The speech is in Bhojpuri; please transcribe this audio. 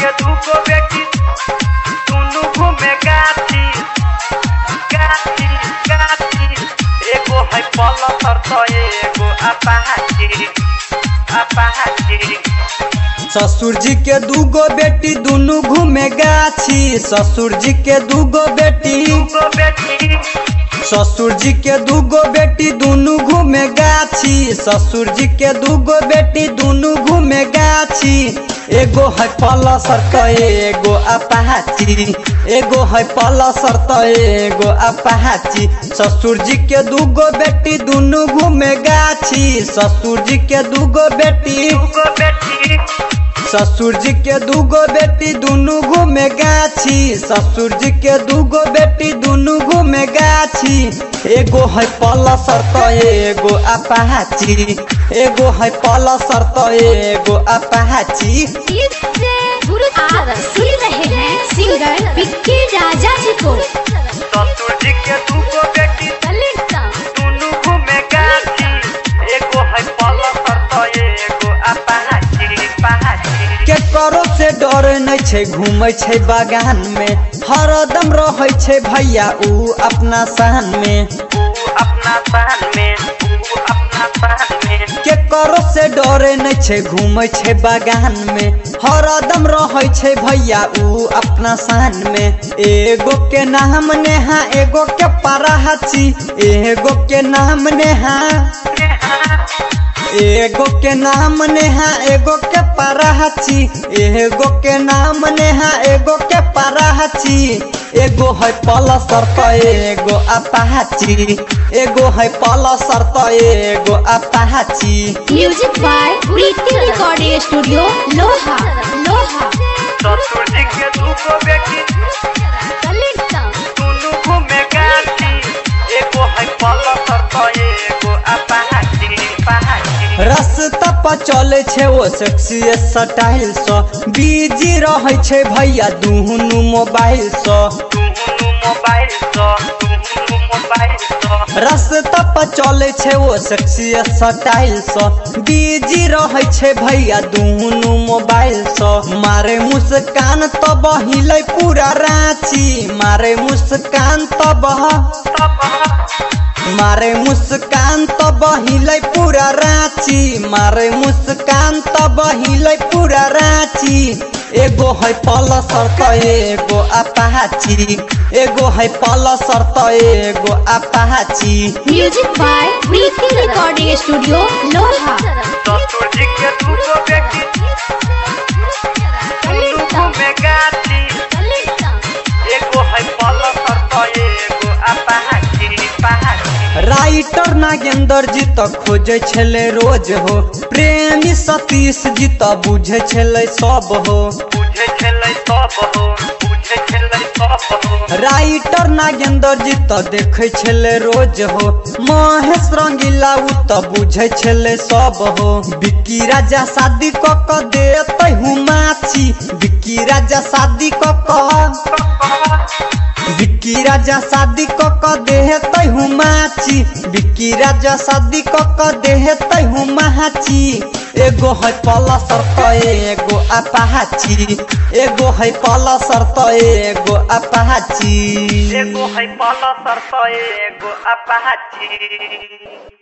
के दूगो बेटी दुनू घूमे गाछी गाछी गाछी एगो है पल्सर तो एगो अपाची अपाची। ससुर जी के दूगो बेटी दुनू घूमे गाछी ससुर जी के दूगो बेटी ससुर जी के दूगो बेटी दुनू घूमे गाछी ससुर जी के दूगो बेटी दुनू घूमे गाछी एगो है पल्सर तो एगो अपाची एगो है पल्सर तो एगो अपाची। ससुर जी के दूगो बेटी दुनू घूमे गाछी ससुर जी के दूगो बेटी ससुर जी के दूगो बेटी दुनू घूमे गाछी ससुर जी के दूगो बेटी दुनू घूमे गाछी एगो है पल्सर तो एगो अपाची एगो है पल्सर तो एगो अपाची। आप सुन रहे हैं सिंगर विक्की राजा जी को। ससुर जी के दूगो बेटी दुनू घूमे गाछी एगो है पल्सर तो एगो अपाची अपाची। के करो से डर नहीं छे घूमे छे बागान में हरदम रहे छे भैया ऊ अपना सहन में अपना सहन में अपना सहन में के करो से डरे नहीं छे घूमे छे बागान में हरदम रहे छे भैया ऊ अपना सहन में एगो के नाम नेहा एगो के पराची एगो के नाम नेहा एगो के नाम नेहा एगो के पराची एगो के नाम नेहा एगो के पराची एगो है पल्सर तो एगो अपाची एगो है पल्सर तो एगो Apache. Music by Preeti recording studio लोहा लोहा। ससुर जी के दूगो बेटी दुनू घूमे गाछी एगो है पल्सर तो एगो अपाची अपाची। रास्ता पर चले छे वो सेक्सी स्टाइल सो बिजी रहे छे भैया दुनू मोबाइल सो रास्ता पर चले छे वो सेक्सी स्टाइल सो बिजी रहे छे भैया दुनू मोबाइल सो मारे मुस्कान तो बहिले पूरा रांची मारे मुस्कान तो मारे मुस्कान तो बहिले पूरा रांची मारे मुस्कान तो बहिले पूरा रांची एगो है पल्सर तो एगो अपाची एगो है पल्सर तो एगो Apache. Music by Preeti recording studio लोहा। ससुर जी के दूगो बेटी दुनू घूमे गाछी एगो है पल्सर तो एगो अपाची अपाची। राइटर नागेंद्र जी तो खोजे छले रोज हो प्रेमी सतीश जी तो बुझे छले सब हो बुझे छले सब हो बुझे छले सब हो। राइटर नागेंद्र जी तो देखे छले रोज हो महेश रंगीला उ तो बुझे छले सब हो विक्की राजा शादी क देते हूँ माछी विक्की राजा शादी क विक्की राजा शादी क देते हूँ माछी विक्की राजा शादी क देते हूँ माछी एगो है पल्सर तो एगो अपाची एगो है पल्सर तो एगो अपाची एगो है पल्सर तो एगो अपाची।